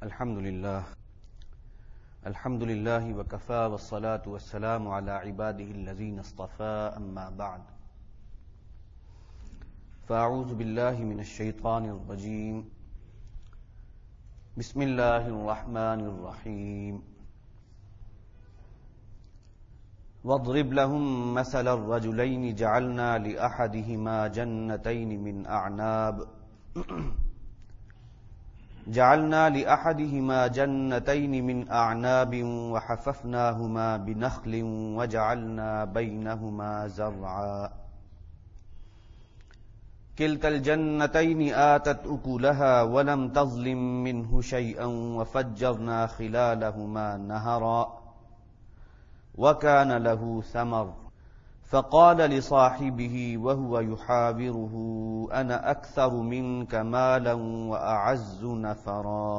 الحمد لله وكفى والصلاة والسلام على عباده الذين اصطفى أما بعد فأعوذ بالله من الشيطان الرجيم بسم الله الرحمن الرحيم واضرب لهم مثل الرجلين جعلنا لأحدهما جنتين من أعناب وحففناهما بنخل وجعلنا بينهما زرعا كلتا الجنتين آتت أكلها ولم تظلم منه شيئا وفجرنا خلالهما نهرا وكان له ثمر فقال لصاحبه وهو يحاوره أنا أكثر منك مالا وأعز نفرا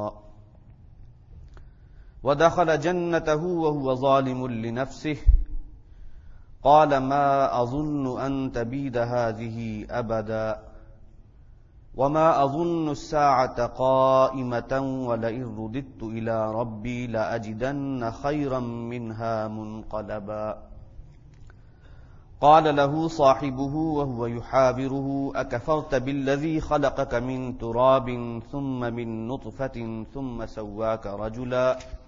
ودخل جنته وهو ظالم لنفسه قال ما أظن أن تبيد هذه أبدا وما أظن الساعة قائمة ولئن رددت إلى ربي لأجدن خيرا منها منقلبا قال له صاحبه وهو يحاوره أكفرت بالذي خلقك من تراب ثم من نطفة ثم سواك رجلا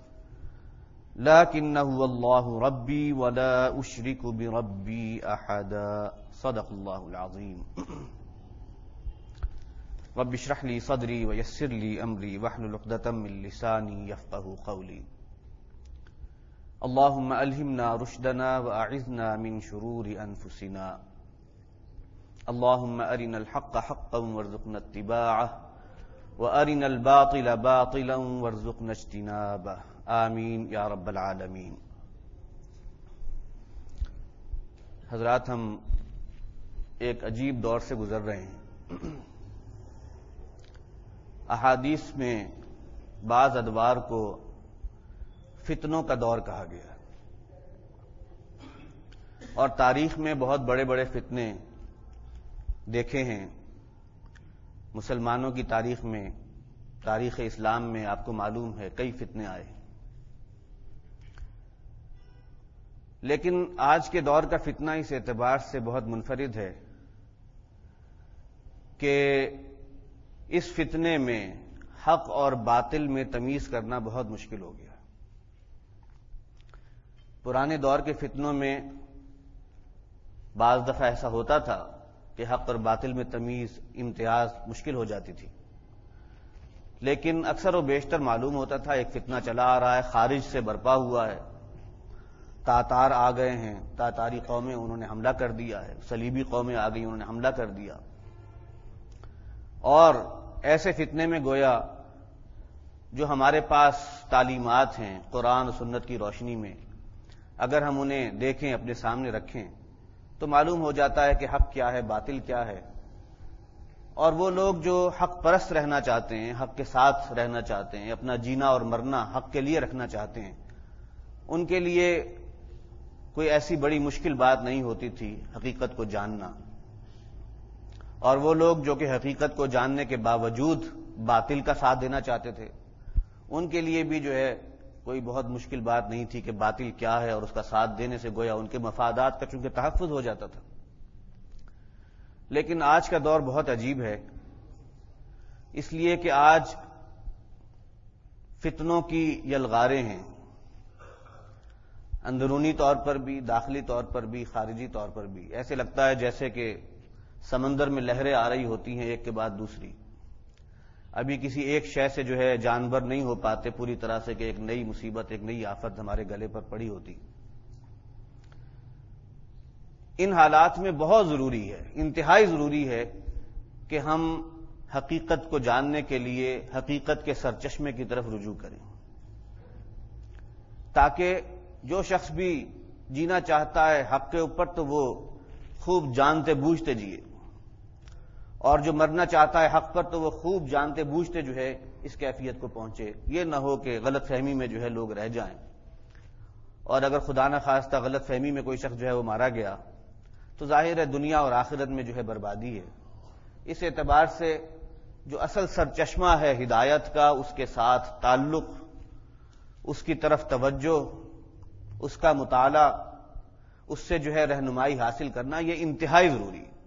لكن هو الله ربي ولا أشرك بربي أحدا صدق الله العظيم رب اشرح لي صدري ويسر لي أمري واحلل عقدة من لساني يفقهوا قولي اللهم ألهمنا رشدنا وأعذنا من شرور أنفسنا اللهم أرنا الحق حقا وارزقنا اتباعه وأرنا الباطل باطلا وارزقنا اجتنابه آمین یا رب العالمین۔ حضرات، ہم ایک عجیب دور سے گزر رہے ہیں۔ احادیث میں بعض ادوار کو فتنوں کا دور کہا گیا اور تاریخ میں بہت بڑے بڑے فتنے دیکھے ہیں۔ مسلمانوں کی تاریخ میں، تاریخ اسلام میں آپ کو معلوم ہے کئی فتنے آئے، لیکن آج کے دور کا فتنہ اس اعتبار سے بہت منفرد ہے کہ اس فتنے میں حق اور باطل میں تمیز کرنا بہت مشکل ہو گیا۔ پرانے دور کے فتنوں میں بعض دفعہ ایسا ہوتا تھا کہ حق اور باطل میں تمیز، امتیاز مشکل ہو جاتی تھی، لیکن اکثر و بیشتر معلوم ہوتا تھا ایک فتنہ چلا آ رہا ہے، خارج سے برپا ہوا ہے، تاتار آ گئے ہیں، تاتاری قومیں انہوں نے حملہ کر دیا ہے، صلیبی قومیں آ گئی انہوں نے حملہ کر دیا، اور ایسے فتنے میں گویا جو ہمارے پاس تعلیمات ہیں قرآن و سنت کی روشنی میں، اگر ہم انہیں دیکھیں، اپنے سامنے رکھیں، تو معلوم ہو جاتا ہے کہ حق کیا ہے، باطل کیا ہے، اور وہ لوگ جو حق پرست رہنا چاہتے ہیں، حق کے ساتھ رہنا چاہتے ہیں، اپنا جینا اور مرنا حق کے لیے رکھنا چاہتے ہیں، ان کے لیے کوئی ایسی بڑی مشکل بات نہیں ہوتی تھی حقیقت کو جاننا، اور وہ لوگ جو کہ حقیقت کو جاننے کے باوجود باطل کا ساتھ دینا چاہتے تھے، ان کے لیے بھی جو ہے کوئی بہت مشکل بات نہیں تھی کہ باطل کیا ہے، اور اس کا ساتھ دینے سے گویا ان کے مفادات کا چونکہ تحفظ ہو جاتا تھا۔ لیکن آج کا دور بہت عجیب ہے، اس لیے کہ آج فتنوں کی یلغاریں ہیں، اندرونی طور پر بھی، داخلی طور پر بھی، خارجی طور پر بھی۔ ایسے لگتا ہے جیسے کہ سمندر میں لہریں آ رہی ہوتی ہیں ایک کے بعد دوسری، ابھی کسی ایک شے سے جو ہے جانبر نہیں ہو پاتے پوری طرح سے کہ ایک نئی مصیبت، ایک نئی آفت ہمارے گلے پر پڑی ہوتی۔ ان حالات میں بہت ضروری ہے، انتہائی ضروری ہے کہ ہم حقیقت کو جاننے کے لیے حقیقت کے سرچشمے کی طرف رجوع کریں، تاکہ جو شخص بھی جینا چاہتا ہے حق کے اوپر تو وہ خوب جانتے بوجھتے جیے، اور جو مرنا چاہتا ہے حق پر تو وہ خوب جانتے بوجھتے جو ہے اس کیفیت کو پہنچے۔ یہ نہ ہو کہ غلط فہمی میں جو ہے لوگ رہ جائیں، اور اگر خدا نہ خواستہ غلط فہمی میں کوئی شخص جو ہے وہ مارا گیا تو ظاہر ہے دنیا اور آخرت میں جو ہے بربادی ہے۔ اس اعتبار سے جو اصل سرچشمہ ہے ہدایت کا، اس کے ساتھ تعلق، اس کی طرف توجہ، اس کا مطالعہ، اس سے جو ہے رہنمائی حاصل کرنا، یہ انتہائی ضروری ہے۔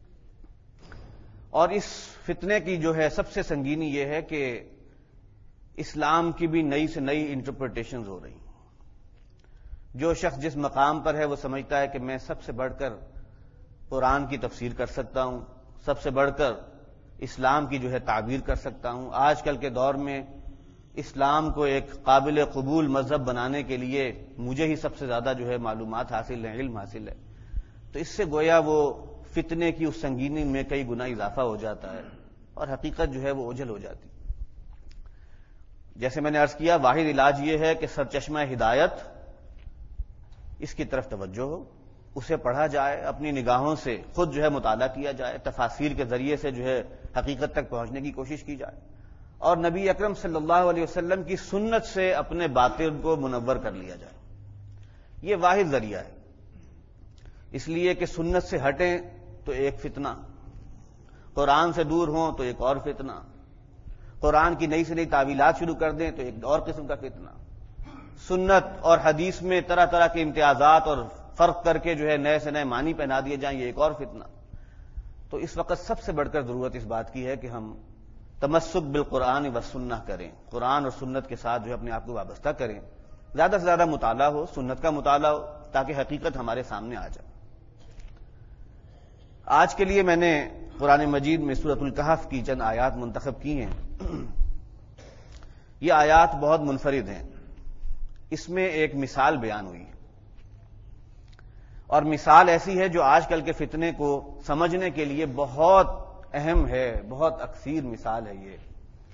اور اس فتنے کی جو ہے سب سے سنگینی یہ ہے کہ اسلام کی بھی نئی سے نئی انٹرپریٹیشنز ہو رہی ہیں۔ جو شخص جس مقام پر ہے وہ سمجھتا ہے کہ میں سب سے بڑھ کر قرآن کی تفسیر کر سکتا ہوں، سب سے بڑھ کر اسلام کی جو ہے تعبیر کر سکتا ہوں۔ آج کل کے دور میں اسلام کو ایک قابل قبول مذہب بنانے کے لیے مجھے ہی سب سے زیادہ جو ہے معلومات حاصل ہیں، علم حاصل ہے، تو اس سے گویا وہ فتنے کی اس سنگینی میں کئی گنا اضافہ ہو جاتا ہے اور حقیقت جو ہے وہ اوجھل ہو جاتی ہے۔ جیسے میں نے عرض کیا، واحد علاج یہ ہے کہ سرچشمہ ہدایت اس کی طرف توجہ ہو، اسے پڑھا جائے، اپنی نگاہوں سے خود جو ہے مطالعہ کیا جائے، تفاسیر کے ذریعے سے جو ہے حقیقت تک پہنچنے کی کوشش کی جائے، اور نبی اکرم صلی اللہ علیہ وسلم کی سنت سے اپنے باطن کو منور کر لیا جائے۔ یہ واحد ذریعہ ہے، اس لیے کہ سنت سے ہٹیں تو ایک فتنہ، قرآن سے دور ہوں تو ایک اور فتنہ، قرآن کی نئی سے نئی تعویلات شروع کر دیں تو ایک اور قسم کا فتنہ، سنت اور حدیث میں طرح طرح کے امتیازات اور فرق کر کے جو ہے نئے سے نئے معنی پہنا دیے جائیں، یہ ایک اور فتنہ۔ تو اس وقت سب سے بڑھ کر ضرورت اس بات کی ہے کہ ہم تمسک بالقرآن والسنہ کریں، قرآن اور سنت کے ساتھ جو ہے اپنے آپ کو وابستہ کریں، زیادہ سے زیادہ مطالعہ ہو، سنت کا مطالعہ ہو، تاکہ حقیقت ہمارے سامنے آ جائے۔ آج کے لیے میں نے قرآن مجید میں سورۃ الکہف کی چند آیات منتخب کی ہیں۔ یہ آیات بہت منفرد ہیں، اس میں ایک مثال بیان ہوئی ہے، اور مثال ایسی ہے جو آج کل کے فتنے کو سمجھنے کے لیے بہت اہم ہے، بہت اکثیر مثال ہے۔ یہ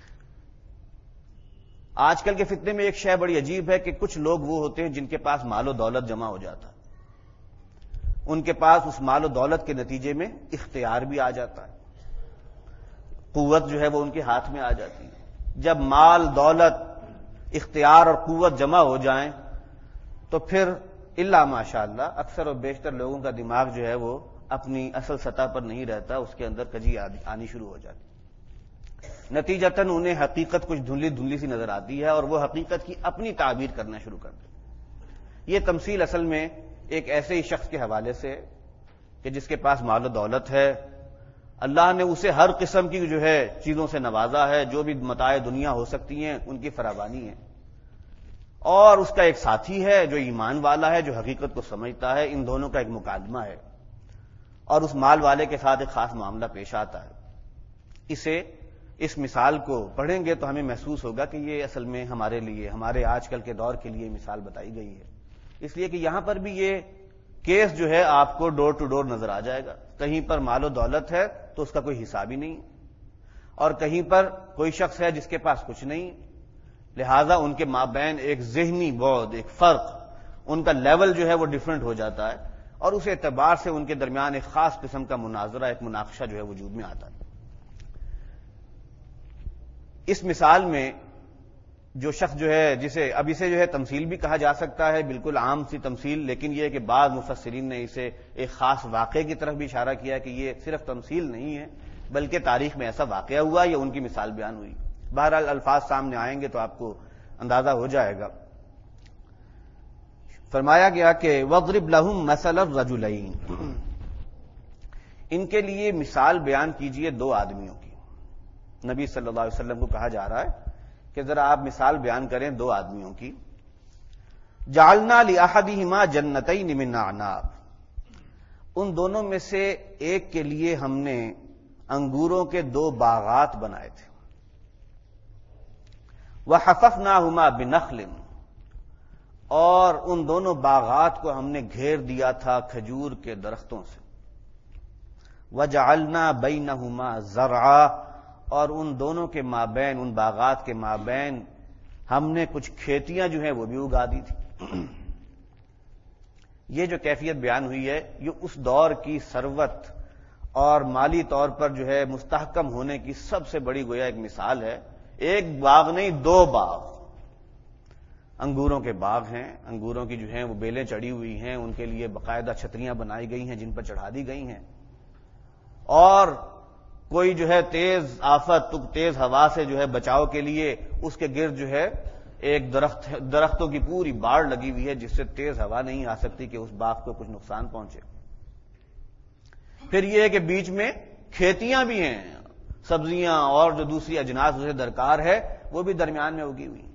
آج کل کے فتنے میں ایک شے بڑی عجیب ہے کہ کچھ لوگ وہ ہوتے ہیں جن کے پاس مال و دولت جمع ہو جاتا ہے، ان کے پاس اس مال و دولت کے نتیجے میں اختیار بھی آ جاتا ہے، قوت جو ہے وہ ان کے ہاتھ میں آ جاتی ہے۔ جب مال، دولت، اختیار اور قوت جمع ہو جائیں تو پھر الا ماشاءاللہ اکثر و بیشتر لوگوں کا دماغ جو ہے وہ اپنی اصل سطح پر نہیں رہتا، اس کے اندر کجی آنی شروع ہو جاتی، نتیجتاً انہیں حقیقت کچھ دھندلی دھندلی سی نظر آتی ہے اور وہ حقیقت کی اپنی تعبیر کرنا شروع کر دیتے۔ یہ تمثیل اصل میں ایک ایسے ہی شخص کے حوالے سے کہ جس کے پاس مال و دولت ہے، اللہ نے اسے ہر قسم کی جو ہے چیزوں سے نوازا ہے، جو بھی متاع دنیا ہو سکتی ہیں ان کی فراوانی ہے، اور اس کا ایک ساتھی ہے جو ایمان والا ہے، جو حقیقت کو سمجھتا ہے، ان دونوں کا ایک مکالمہ ہے، اور اس مال والے کے ساتھ ایک خاص معاملہ پیش آتا ہے۔ اس مثال کو پڑھیں گے تو ہمیں محسوس ہوگا کہ یہ اصل میں ہمارے لیے، ہمارے آج کل کے دور کے لیے مثال بتائی گئی ہے، اس لیے کہ یہاں پر بھی یہ کیس جو ہے آپ کو ڈور ٹو ڈور نظر آ جائے گا۔ کہیں پر مال و دولت ہے تو اس کا کوئی حساب ہی نہیں، اور کہیں پر کوئی شخص ہے جس کے پاس کچھ نہیں، لہذا ان کے مابین ایک ذہنی بعد، ایک فرق، ان کا لیول جو ہے وہ ڈیفرنٹ ہو جاتا ہے، اور اس اعتبار سے ان کے درمیان ایک خاص قسم کا مناظرہ، ایک مناقشہ جو ہے وجود میں آتا ہے۔ اس مثال میں جو شخص جو ہے اسے جو ہے تمثیل بھی کہا جا سکتا ہے، بالکل عام سی تمثیل، لیکن یہ ہے کہ بعض مفسرین نے اسے ایک خاص واقعے کی طرف بھی اشارہ کیا کہ یہ صرف تمثیل نہیں ہے بلکہ تاریخ میں ایسا واقعہ ہوا، یہ ان کی مثال بیان ہوئی۔ بہرحال الفاظ سامنے آئیں گے تو آپ کو اندازہ ہو جائے گا۔ فرمایا گیا کہ وَاضْرِبْ لَهُم مَثَلَ الرَّجُلَيْنِ، ان کے لیے مثال بیان کیجئے دو آدمیوں کی۔ نبی صلی اللہ علیہ وسلم کو کہا جا رہا ہے کہ ذرا آپ مثال بیان کریں دو آدمیوں کی۔ جعلنا لأحدہما جنتین من اعناب، ان دونوں میں سے ایک کے لیے ہم نے انگوروں کے دو باغات بنائے تھے۔ وحففناہما بنخل، اور ان دونوں باغات کو ہم نے گھیر دیا تھا کھجور کے درختوں سے۔ وجعلنا بینہما زرعا، اور ان دونوں کے مابین، ان باغات کے مابین ہم نے کچھ کھیتیاں جو ہیں وہ بھی اگا دی تھی۔ یہ جو کیفیت بیان ہوئی ہے یہ اس دور کی ثروت اور مالی طور پر جو ہے مستحکم ہونے کی سب سے بڑی گویا ایک مثال ہے۔ ایک باغ نہیں، دو باغ، انگوروں کے باغ ہیں، انگوروں کی جو ہیں وہ بیلیں چڑھی ہوئی ہیں، ان کے لیے باقاعدہ چھتریاں بنائی گئی ہیں جن پر چڑھا دی گئی ہیں، اور کوئی جو ہے تیز آفت تیز ہوا سے جو ہے بچاؤ کے لیے اس کے گرد جو ہے ایک درختوں کی پوری باڑ لگی ہوئی ہے جس سے تیز ہوا نہیں آ سکتی کہ اس باغ کو کچھ نقصان پہنچے. پھر یہ ہے کہ بیچ میں کھیتیاں بھی ہیں، سبزیاں اور جو دوسری اجناس اسے درکار ہے وہ بھی درمیان میں اگی ہوئی.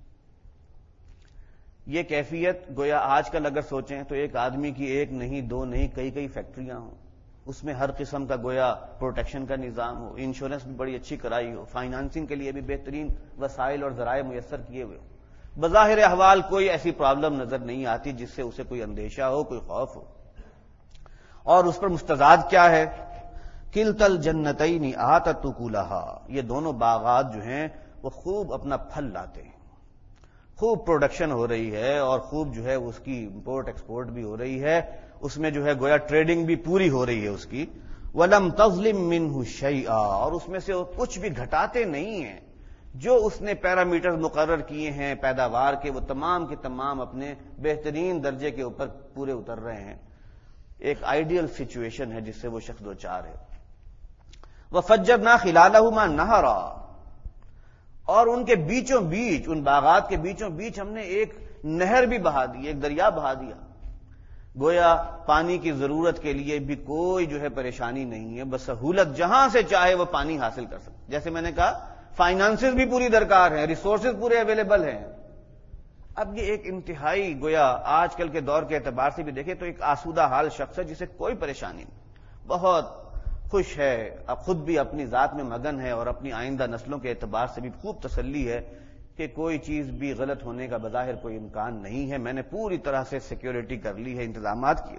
یہ کیفیت گویا آج کل اگر سوچیں تو ایک آدمی کی ایک نہیں دو نہیں کئی فیکٹریاں ہوں، اس میں ہر قسم کا گویا پروٹیکشن کا نظام ہو، انشورنس بھی بڑی اچھی کرائی ہو، فائنانسنگ کے لیے بھی بہترین وسائل اور ذرائع میسر کیے ہوئے ہو، بظاہر احوال کوئی ایسی پرابلم نظر نہیں آتی جس سے اسے کوئی اندیشہ ہو، کوئی خوف ہو. اور اس پر مستضاد کیا ہے؟ کلتا الجنتین آتت اکلہا، یہ دونوں باغات جو ہیں وہ خوب اپنا پھل لاتے ہیں، خوب پروڈکشن ہو رہی ہے اور خوب جو ہے اس کی امپورٹ ایکسپورٹ بھی ہو رہی ہے، اس میں جو ہے گویا ٹریڈنگ بھی پوری ہو رہی ہے اس کی. وَلَمْ تَظْلِمْ مِنْهُ شَيْئًا، اور اس میں سے وہ کچھ بھی گھٹاتے نہیں ہیں. جو اس نے پیرامیٹر مقرر کیے ہیں پیداوار کے وہ تمام کے تمام اپنے بہترین درجے کے اوپر پورے اتر رہے ہیں. ایک آئیڈیل سچویشن ہے جس سے وہ شخص دوچار ہے. وَفَجَّرْنَا خِلَالَهُمَا نَهَرًا، اور ان کے بیچوں بیچ، ان باغات کے بیچوں بیچ ہم نے ایک نہر بھی بہا دی، ایک دریا بہا دیا. گویا پانی کی ضرورت کے لیے بھی کوئی جو ہے پریشانی نہیں ہے، بسہولت جہاں سے چاہے وہ پانی حاصل کر سکتے. جیسے میں نے کہا فائنانسز بھی پوری درکار ہیں، ریسورسز پورے اویلیبل ہیں. اب یہ ایک انتہائی گویا آج کل کے دور کے اعتبار سے بھی دیکھیں تو ایک آسودہ حال شخص ہے جسے کوئی پریشانی نہیں، بہت خوش ہے، اب خود بھی اپنی ذات میں مگن ہے اور اپنی آئندہ نسلوں کے اعتبار سے بھی خوب تسلی ہے کہ کوئی چیز بھی غلط ہونے کا بظاہر کوئی امکان نہیں ہے، میں نے پوری طرح سے سیکیورٹی کر لی ہے، انتظامات کیے.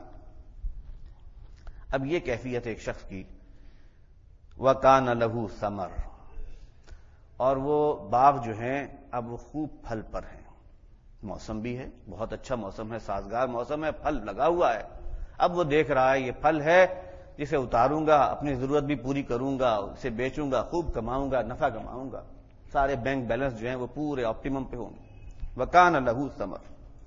اب یہ کیفیت ایک شخص کی. وَكَانَ لَهُ ثَمَرٌ، اور وہ باغ جو ہیں اب وہ خوب پھل پر ہیں، موسم بھی ہے، بہت اچھا موسم ہے، سازگار موسم ہے، پھل لگا ہوا ہے. اب وہ دیکھ رہا ہے یہ پھل ہے جسے اتاروں گا، اپنی ضرورت بھی پوری کروں گا، اسے بیچوں گا، خوب کماؤں گا، نفع کماؤں گا، سارے بینک بیلنس جو ہیں وہ پورے آپٹیمم پہ ہوں گے. وَكَانَ لَهُ ثَمَرٌ.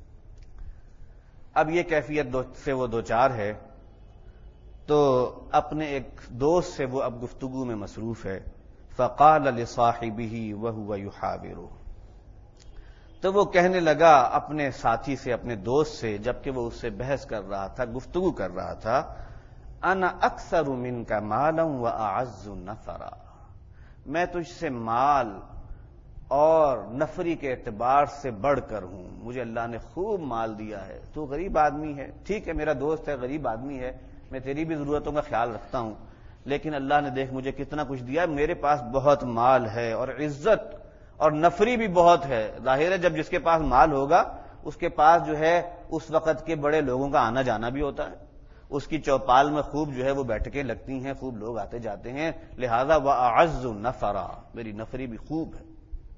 اب یہ کیفیت سے وہ دوچار ہے تو اپنے ایک دوست سے وہ اب گفتگو میں مصروف ہے. فَقَالَ لِصَاحِبِهِ وَهُوَ يُحَاوِرُهُ، تو وہ کہنے لگا اپنے ساتھی سے، اپنے دوست سے، جبکہ وہ اس سے بحث کر رہا تھا، گفتگو کر رہا تھا، انا اکثر منک مالا واعز نفرا، میں تجھ سے مال اور نفری کے اعتبار سے بڑھ کر ہوں، مجھے اللہ نے خوب مال دیا ہے، تو غریب آدمی ہے، ٹھیک ہے میرا دوست ہے، غریب آدمی ہے، میں تیری بھی ضرورتوں کا خیال رکھتا ہوں، لیکن اللہ نے دیکھ مجھے کتنا کچھ دیا، میرے پاس بہت مال ہے اور عزت اور نفری بھی بہت ہے. ظاہر ہے جب جس کے پاس مال ہوگا اس کے پاس جو ہے اس وقت کے بڑے لوگوں کا آنا جانا بھی ہوتا ہے، اس کی چوپال میں خوب جو ہے وہ بیٹھکیں لگتی ہیں، خوب لوگ آتے جاتے ہیں، لہذا وَأَعَزُّ نَفَرًا، میری نفری بھی خوب ہے.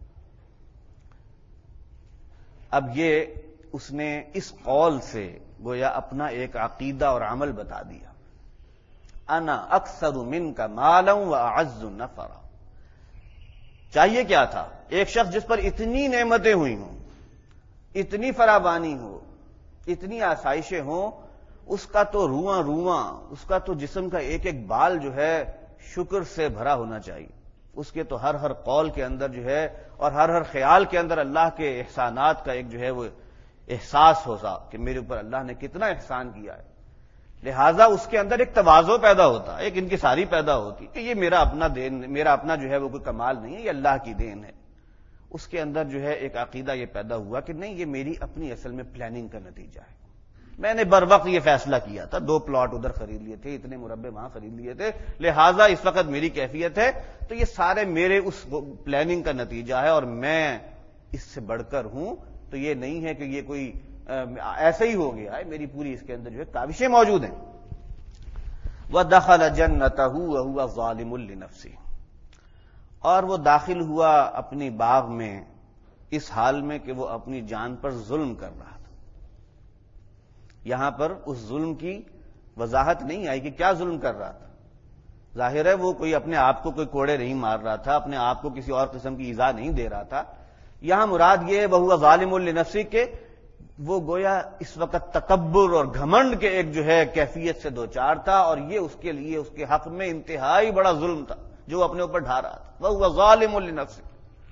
اب یہ اس نے اس قول سے گویا اپنا ایک عقیدہ اور عمل بتا دیا. انا اکثر منک مالا واعز نفرا. چاہیے کیا تھا؟ ایک شخص جس پر اتنی نعمتیں ہوئی ہوں، اتنی فراوانی ہو، اتنی آسائشیں ہوں، اس کا تو رواں رواں، اس کا تو جسم کا ایک ایک بال جو ہے شکر سے بھرا ہونا چاہیے. اس کے تو ہر ہر قول کے اندر جو ہے اور ہر ہر خیال کے اندر اللہ کے احسانات کا ایک جو ہے وہ احساس ہوتا کہ میرے اوپر اللہ نے کتنا احسان کیا ہے. لہذا اس کے اندر ایک تواضع پیدا ہوتا، ایک انکساری پیدا ہوتی کہ یہ میرا اپنا دین، میرا اپنا جو ہے وہ کوئی کمال نہیں ہے، یہ اللہ کی دین ہے. اس کے اندر جو ہے ایک عقیدہ یہ پیدا ہوا کہ نہیں، یہ میری اپنی اصل میں پلاننگ کا نتیجہ ہے. میں نے بر وقت یہ فیصلہ کیا تھا، 2 پلاٹ ادھر خرید لیے تھے، اتنے مربع وہاں خرید لیے تھے، لہذا اس وقت میری کیفیت ہے، تو یہ سارے میرے اس پلاننگ کا نتیجہ ہے اور میں اس سے بڑھ کر ہوں. تو یہ نہیں ہے کہ یہ کوئی ایسا ہی ہو گیا ہے، میری پوری اس کے اندر جو ہے کاوشیں موجود ہیں. وَدَخَلَ جَنَّتَهُ وَهُوَ ظَالِمٌ لِنَفْسِهِ، اور وہ داخل ہوا اپنی باغ میں اس حال میں کہ وہ اپنی جان پر ظلم کر رہا تھا. یہاں پر اس ظلم کی وضاحت نہیں آئی کہ کیا ظلم کر رہا تھا. ظاہر ہے وہ کوئی اپنے آپ کو کوئی کوڑے نہیں مار رہا تھا، اپنے آپ کو کسی اور قسم کی ایذا نہیں دے رہا تھا. یہاں مراد یہ وَهُوَ ظَالِمٌ لِنَفْسِهِ کہ وہ گویا اس وقت تکبر اور گھمنڈ کے ایک جو ہے کیفیت سے دوچار تھا، اور یہ اس کے لیے اس کے حق میں انتہائی بڑا ظلم تھا جو وہ اپنے اوپر ڈھا رہا تھا۔ وَهُوَ ظَالِمٌ لِنَفْسِهِ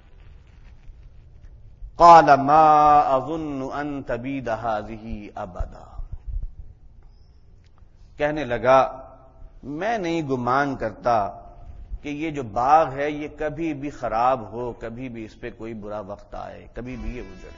قَالَ مَا أَظُنُّ أَن تَبِيدَ هَٰذِهِ أَبَدًا، کہنے لگا میں نہیں گمان کرتا کہ یہ جو باغ ہے یہ کبھی بھی خراب ہو، کبھی بھی اس پہ کوئی برا وقت آئے، کبھی بھی یہ اجڑے،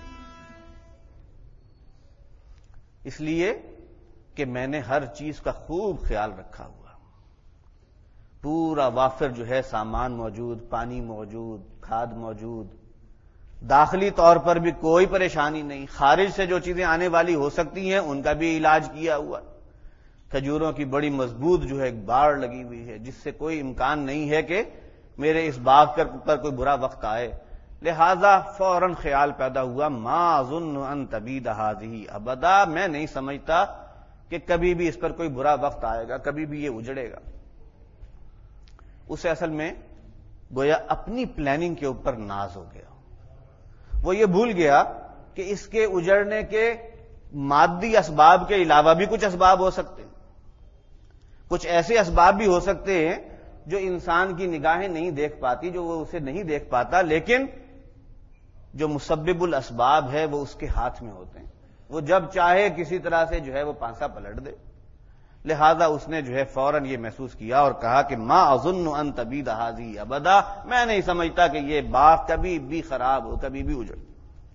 اس لیے کہ میں نے ہر چیز کا خوب خیال رکھا ہوا، پورا وافر جو ہے سامان موجود، پانی موجود، کھاد موجود، داخلی طور پر بھی کوئی پریشانی نہیں، خارج سے جو چیزیں آنے والی ہو سکتی ہیں ان کا بھی علاج کیا ہوا، کھجوروں کی بڑی مضبوط جو ہے ایک باڑ لگی ہوئی ہے جس سے کوئی امکان نہیں ہے کہ میرے اس باغ پر کوئی برا وقت آئے، لہذا فوراً خیال پیدا ہوا ما اظن ان تبید هذه ابدا، میں نہیں سمجھتا کہ کبھی بھی اس پر کوئی برا وقت آئے گا، کبھی بھی یہ اجڑے گا۔ اسے اصل میں گویا اپنی پلاننگ کے اوپر ناز ہو گیا، وہ یہ بھول گیا کہ اس کے اجڑنے کے مادی اسباب کے علاوہ بھی کچھ اسباب ہو سکتے ہیں، کچھ ایسے اسباب بھی ہو سکتے ہیں جو انسان کی نگاہیں نہیں دیکھ پاتی، جو وہ اسے نہیں دیکھ پاتا، لیکن جو مسبب الاسباب ہے وہ اس کے ہاتھ میں ہوتے ہیں، وہ جب چاہے کسی طرح سے جو ہے وہ پانسا پلٹ دے۔ لہذا اس نے جو ہے فوراً یہ محسوس کیا اور کہا کہ ما اظن ان تبید هذه ابدا، میں نہیں سمجھتا کہ یہ باغ کبھی بھی خراب ہو، کبھی بھی اجڑ۔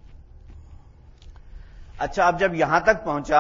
اچھا، اب جب یہاں تک پہنچا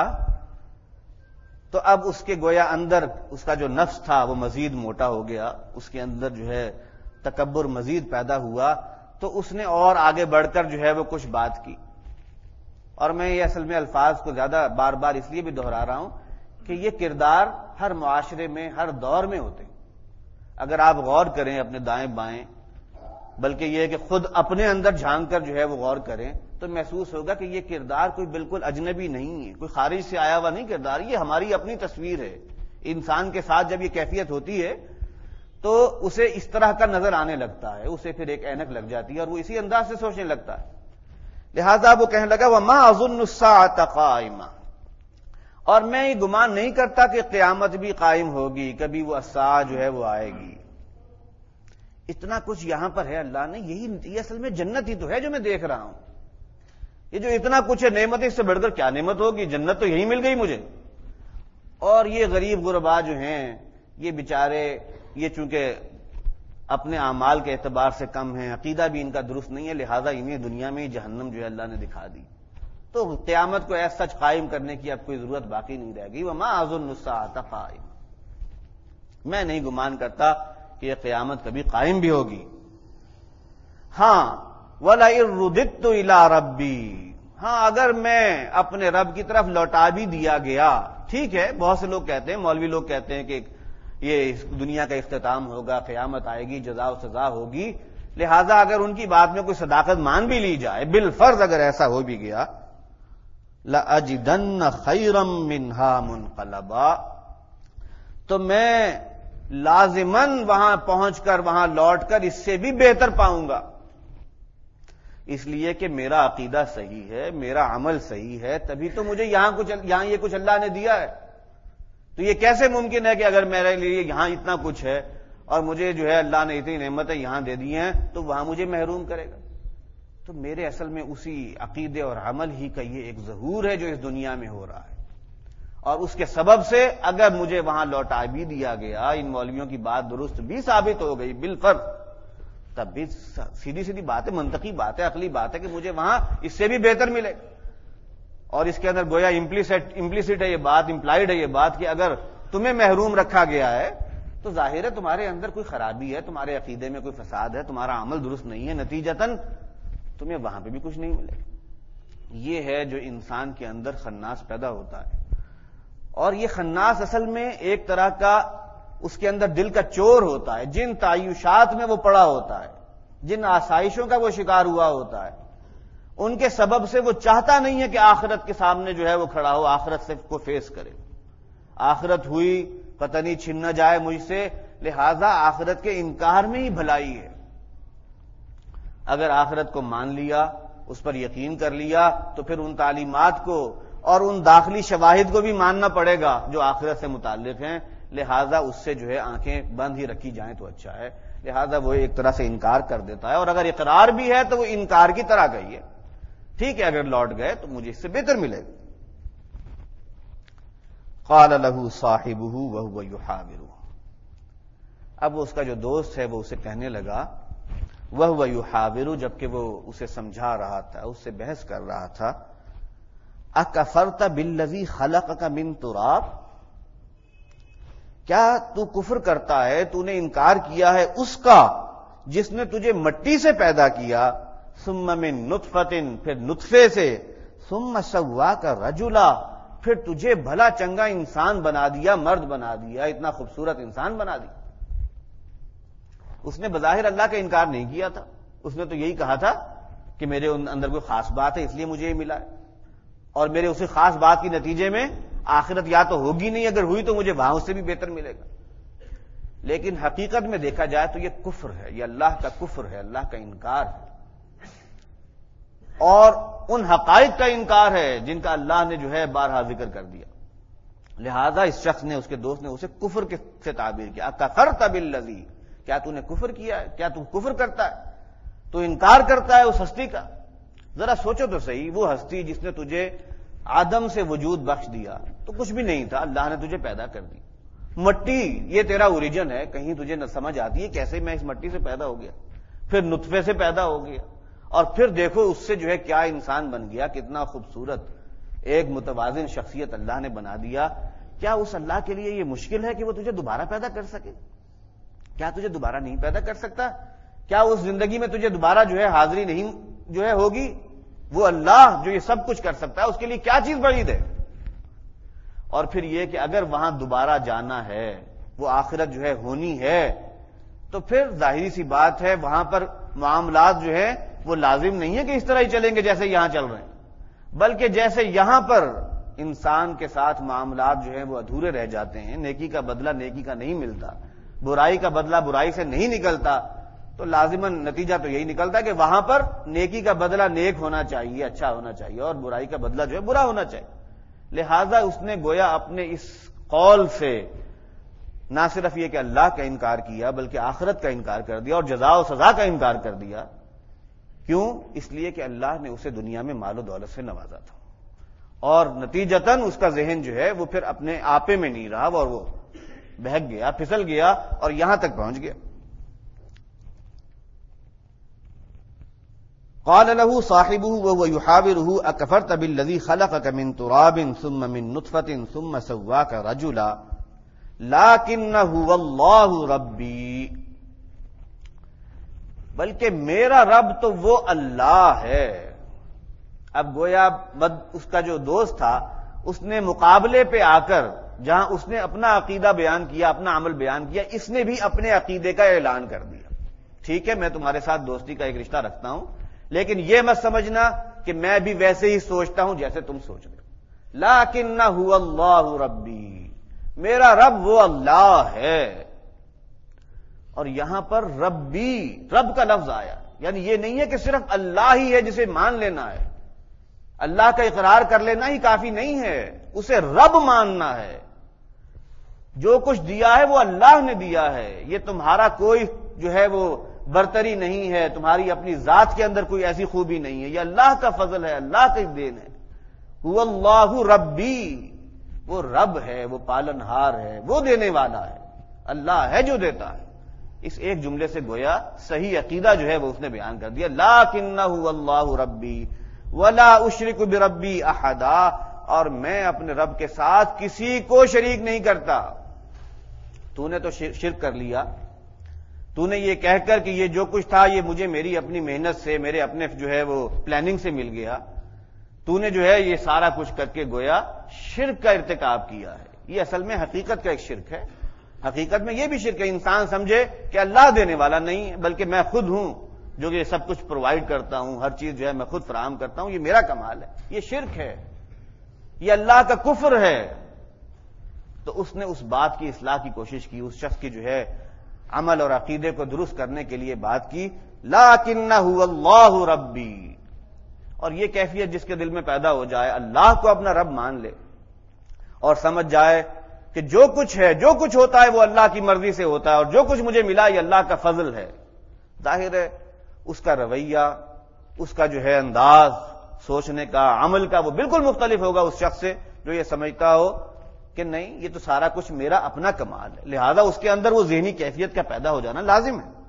تو اب اس کے گویا اندر اس کا جو نفس تھا وہ مزید موٹا ہو گیا، اس کے اندر جو ہے تکبر مزید پیدا ہوا، تو اس نے اور آگے بڑھ کر جو ہے وہ کچھ بات کی، اور میں یہ اصل میں الفاظ کو زیادہ بار بار اس لیے بھی دہرا رہا ہوں کہ یہ کردار ہر معاشرے میں ہر دور میں ہوتے ہیں۔ اگر آپ غور کریں اپنے دائیں بائیں، بلکہ یہ کہ خود اپنے اندر جھانک کر جو ہے وہ غور کریں، تو محسوس ہوگا کہ یہ کردار کوئی بالکل اجنبی نہیں ہے، کوئی خارج سے آیا ہوا نہیں کردار، یہ ہماری اپنی تصویر ہے۔ انسان کے ساتھ جب یہ کیفیت ہوتی ہے تو اسے اس طرح کا نظر آنے لگتا ہے، اسے پھر ایک اینک لگ جاتی ہے اور وہ اسی انداز سے سوچنے لگتا ہے۔ لہذا وہ کہنے لگا وَمَا أَظُنُّ السَّاعَةَ قَائِمَةً، اور میں یہ گمان نہیں کرتا کہ قیامت بھی قائم ہوگی، کبھی وہ الساعہ جو ہے وہ آئے گی۔ اتنا کچھ یہاں پر ہے اللہ نے، یہی اصل میں جنت ہی تو ہے جو میں دیکھ رہا ہوں، یہ جو اتنا کچھ ہے نعمت، اس سے بڑھ کر کیا نعمت ہوگی، جنت تو یہی مل گئی مجھے۔ اور یہ غریب غربا جو ہیں یہ بیچارے، یہ چونکہ اپنے اعمال کے اعتبار سے کم ہیں، عقیدہ بھی ان کا درست نہیں ہے، لہذا انہیں دنیا میں جہنم جو ہے اللہ نے دکھا دی، تو قیامت کو ایسا سچ قائم کرنے کی اب کوئی ضرورت باقی نہیں رہے گی۔ وَمَا أَظُنُّ السَّاعَةَ قَائِمَةً، میں نہیں گمان کرتا کہ یہ قیامت کبھی قائم بھی ہوگی۔ ہاں وَلَئِن رُدِدتُّ إِلَىٰ رَبِّي، ہاں اگر میں اپنے رب کی طرف لوٹا بھی دیا گیا، ٹھیک ہے، بہت سے لوگ کہتے ہیں، مولوی لوگ کہتے ہیں کہ یہ دنیا کا اختتام ہوگا، قیامت آئے گی، جزا و سزا ہوگی، لہذا اگر ان کی بات میں کوئی صداقت مان بھی لی جائے، بالفرض اگر ایسا ہو بھی گیا، لَأَجِدَنَّ خَيْرًا مِّنْهَا مُنْقَلَبًا، تو میں لازماً وہاں پہنچ کر، وہاں لوٹ کر اس سے بھی بہتر پاؤں گا، اس لیے کہ میرا عقیدہ صحیح ہے، میرا عمل صحیح ہے، تبھی تو مجھے یہاں یہ کچھ اللہ نے دیا ہے۔ تو یہ کیسے ممکن ہے کہ اگر میرے لیے یہاں اتنا کچھ ہے اور مجھے جو ہے اللہ نے اتنی نعمتیں یہاں دے دی ہیں تو وہاں مجھے محروم کرے گا؟ تو میرے اصل میں اسی عقیدے اور عمل ہی کا یہ ایک ظہور ہے جو اس دنیا میں ہو رہا ہے، اور اس کے سبب سے اگر مجھے وہاں لوٹا بھی دیا گیا، ان مولویوں کی بات درست بھی ثابت ہو گئی بالفرض، تب بھی سیدھی سیدھی بات ہے، منطقی بات ہے، عقلی بات ہے کہ مجھے وہاں اس سے بھی بہتر ملے، اور اس کے اندر گویا امپلیسٹ ہے یہ بات، امپلائیڈ ہے یہ بات کہ اگر تمہیں محروم رکھا گیا ہے تو ظاہر ہے تمہارے اندر کوئی خرابی ہے، تمہارے عقیدے میں کوئی فساد ہے، تمہارا عمل درست نہیں ہے، نتیجتاً تمہیں وہاں پہ بھی کچھ نہیں ملے گا۔ یہ ہے جو انسان کے اندر خناس پیدا ہوتا ہے، اور یہ خناس اصل میں ایک طرح کا اس کے اندر دل کا چور ہوتا ہے، جن تعیشات میں وہ پڑا ہوتا ہے، جن آسائشوں کا وہ شکار ہوا ہوتا ہے، ان کے سبب سے وہ چاہتا نہیں ہے کہ آخرت کے سامنے جو ہے وہ کھڑا ہو، آخرت سے کو فیس کرے، آخرت ہوئی پتہ نہیں چھن نہ جائے مجھ سے، لہذا آخرت کے انکار میں ہی بھلائی ہے۔ اگر آخرت کو مان لیا اس پر یقین کر لیا تو پھر ان تعلیمات کو اور ان داخلی شواہد کو بھی ماننا پڑے گا جو آخرت سے متعلق ہیں، لہذا اس سے جو ہے آنکھیں بند ہی رکھی جائیں تو اچھا ہے، لہذا وہ ایک طرح سے انکار کر دیتا ہے، اور اگر اقرار بھی ہے تو وہ انکار کی طرح گئی ہے، ٹھیک ہے اگر لوٹ گئے تو مجھے اس سے بہتر ملے گا۔ قال له صاحبه وهو يحاوره، اب اس کا جو دوست ہے وہ اسے کہنے لگا، وهو يحاوره، جبکہ وہ اسے سمجھا رہا تھا، اس سے بحث کر رہا تھا، اکفرت بالذی خلقک من تراب، کیا تو کفر کرتا ہے، تو نے انکار کیا ہے اس کا جس نے تجھے مٹی سے پیدا کیا، ثم من نطفۃ، پھر نطفے سے، ثم سواک رجلا، پھر تجھے بھلا چنگا انسان بنا دیا، مرد بنا دیا، اتنا خوبصورت انسان بنا دیا۔ اس نے بظاہر اللہ کا انکار نہیں کیا تھا، اس نے تو یہی کہا تھا کہ میرے اندر کوئی خاص بات ہے اس لیے مجھے یہ ملا ہے، اور میرے اسی خاص بات کے نتیجے میں آخرت یا تو ہوگی نہیں، اگر ہوئی تو مجھے وہاں اس سے بھی بہتر ملے گا۔ لیکن حقیقت میں دیکھا جائے تو یہ کفر ہے، یہ اللہ کا کفر ہے، اللہ کا انکار ہے، اور ان حقائق کا انکار ہے جن کا اللہ نے جو ہے بارہا ذکر کر دیا۔ لہذا اس شخص نے، اس کے دوست نے اسے کفر سے تعبیر کیا، کفرت بالذی، کیا تو نے کفر کیا ہے، کیا تو کفر کرتا ہے، تو انکار کرتا ہے اس ہستی کا۔ ذرا سوچو تو صحیح، وہ ہستی جس نے تجھے آدم سے وجود بخش دیا تو کچھ بھی نہیں تھا، اللہ نے تجھے پیدا کر دی، مٹی یہ تیرا اوریجن ہے، کہیں تجھے نہ سمجھ آتی ہے کیسے میں اس مٹی سے پیدا ہو گیا، پھر نطفے سے پیدا ہو گیا، اور پھر دیکھو اس سے جو ہے کیا انسان بن گیا، کتنا خوبصورت ایک متوازن شخصیت اللہ نے بنا دیا۔ کیا اس اللہ کے لیے یہ مشکل ہے کہ وہ تجھے دوبارہ پیدا کر سکے؟ کیا تجھے دوبارہ نہیں پیدا کر سکتا؟ کیا اس زندگی میں تجھے دوبارہ جو ہے حاضری نہیں جو ہے ہوگی؟ وہ اللہ جو یہ سب کچھ کر سکتا ہے، اس کے لیے کیا چیز بعید ہے؟ اور پھر یہ کہ اگر وہاں دوبارہ جانا ہے، وہ آخرت جو ہے ہونی ہے، تو پھر ظاہری سی بات ہے وہاں پر معاملات جو ہے وہ لازم نہیں ہے کہ اس طرح ہی چلیں گے جیسے یہاں چل رہے ہیں، بلکہ جیسے یہاں پر انسان کے ساتھ معاملات جو ہیں وہ ادھورے رہ جاتے ہیں، نیکی کا بدلہ نیکی کا نہیں ملتا، برائی کا بدلہ برائی سے نہیں نکلتا، تو لازماً نتیجہ تو یہی نکلتا ہے کہ وہاں پر نیکی کا بدلہ نیک ہونا چاہیے، اچھا ہونا چاہیے، اور برائی کا بدلہ جو ہے برا ہونا چاہیے۔ لہذا اس نے گویا اپنے اس قول سے نہ صرف یہ کہ اللہ کا انکار کیا بلکہ آخرت کا انکار کر دیا اور جزا و سزا کا انکار کر دیا۔ کیوں؟ اس لیے کہ اللہ نے اسے دنیا میں مال و دولت سے نوازا تھا، اور نتیجتاً اس کا ذہن جو ہے وہ پھر اپنے آپے میں نہیں رہا، اور وہ بہک گیا، پھسل گیا اور یہاں تک پہنچ گیا۔ قال له صاحبه وهو يحاوره اكفرت بالذي خلقك من تراب ثم من نطفة ثم سواك رجلا لكن هو الله ربي، بلکہ میرا رب تو وہ اللہ ہے۔ اب گویا اس کا جو دوست تھا اس نے مقابلے پہ آ کر جہاں اس نے اپنا عقیدہ بیان کیا، اپنا عمل بیان کیا، اس نے بھی اپنے عقیدے کا اعلان کر دیا، ٹھیک ہے میں تمہارے ساتھ دوستی کا ایک رشتہ رکھتا ہوں، لیکن یہ مت سمجھنا کہ میں بھی ویسے ہی سوچتا ہوں جیسے تم سوچ رہے ہو، لیکن هو اللہ ربی، میرا رب وہ اللہ ہے۔ اور یہاں پر ربی، رب کا لفظ آیا، یعنی یہ نہیں ہے کہ صرف اللہ ہی ہے جسے مان لینا ہے، اللہ کا اقرار کر لینا ہی کافی نہیں ہے، اسے رب ماننا ہے۔ جو کچھ دیا ہے وہ اللہ نے دیا ہے، یہ تمہارا کوئی جو ہے وہ برتری نہیں ہے، تمہاری اپنی ذات کے اندر کوئی ایسی خوبی نہیں ہے، یہ اللہ کا فضل ہے، اللہ کا دین ہے۔ هو اللہ ربی، وہ رب ہے، وہ پالنہار ہے، وہ دینے والا ہے، اللہ ہے جو دیتا ہے۔ اس ایک جملے سے گویا صحیح عقیدہ جو ہے وہ اس نے بیان کر دیا، لکنہ اللہ ربی ولا اشرک بربی احدا، اور میں اپنے رب کے ساتھ کسی کو شریک نہیں کرتا۔ تو نے تو شرک کر لیا، تو نے یہ کہہ کر کہ یہ جو کچھ تھا یہ مجھے میری اپنی محنت سے، میرے اپنے جو ہے وہ پلاننگ سے مل گیا، تو نے جو ہے یہ سارا کچھ کر کے گویا شرک کا ارتکاب کیا ہے۔ یہ اصل میں حقیقت کا ایک شرک ہے، حقیقت میں یہ بھی شرک ہے، انسان سمجھے کہ اللہ دینے والا نہیں بلکہ میں خود ہوں جو کہ سب کچھ پرووائڈ کرتا ہوں، ہر چیز جو ہے میں خود فراہم کرتا ہوں، یہ میرا کمال ہے، یہ شرک ہے، یہ اللہ کا کفر ہے۔ تو اس نے اس بات کی اصلاح کی کوشش کی، اس شخص کی جو ہے عمل اور عقیدے کو درست کرنے کے لیے بات کی، لکنہ اللہ ربی، اور یہ کیفیت جس کے دل میں پیدا ہو جائے، اللہ کو اپنا رب مان لے اور سمجھ جائے کہ جو کچھ ہے، جو کچھ ہوتا ہے وہ اللہ کی مرضی سے ہوتا ہے، اور جو کچھ مجھے ملا یہ اللہ کا فضل ہے، ظاہر ہے اس کا رویہ، اس کا جو ہے انداز سوچنے کا، عمل کا، وہ بالکل مختلف ہوگا اس شخص سے جو یہ سمجھتا ہو کہ نہیں یہ تو سارا کچھ میرا اپنا کمال ہے، لہذا اس کے اندر وہ ذہنی کیفیت کا پیدا ہو جانا لازم ہے۔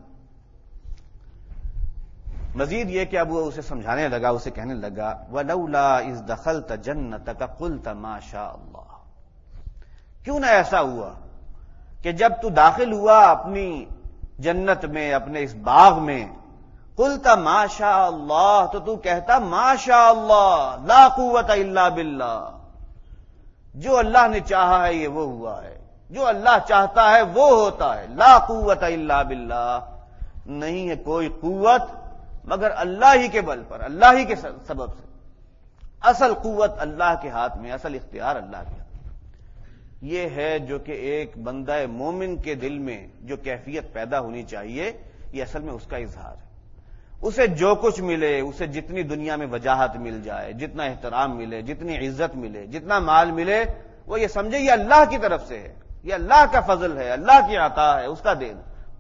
مزید یہ کہ اب وہ اسے سمجھانے لگا، اسے کہنے لگا وَلَوْلَا إِذْ دَخَلْتَ جَنَّتَكَ قُلْتَ مَا شَاءَ اللَّهُ، کیوں نہ ایسا ہوا کہ جب تو داخل ہوا اپنی جنت میں، اپنے اس باغ میں، قُلْتَ مَا شَاءَ اللَّهُ، تو کہتا مَا شَاءَ اللَّهُ لَا قُوَّةَ إِلَّا بِاللَّهِ، جو اللہ نے چاہا ہے یہ وہ ہوا ہے، جو اللہ چاہتا ہے وہ ہوتا ہے، لا قوت الا باللہ، نہیں ہے کوئی قوت مگر اللہ ہی کے بل پر، اللہ ہی کے سبب سے، اصل قوت اللہ کے ہاتھ میں، اصل اختیار اللہ کے ہاتھ میں۔ یہ ہے جو کہ ایک بندہ مومن کے دل میں جو کیفیت پیدا ہونی چاہیے، یہ اصل میں اس کا اظہار ہے۔ اسے جو کچھ ملے، اسے جتنی دنیا میں وجاہت مل جائے، جتنا احترام ملے، جتنی عزت ملے، جتنا مال ملے، وہ یہ سمجھے یہ اللہ کی طرف سے ہے، یہ اللہ کا فضل ہے، اللہ کی عطا ہے، اس کا دین،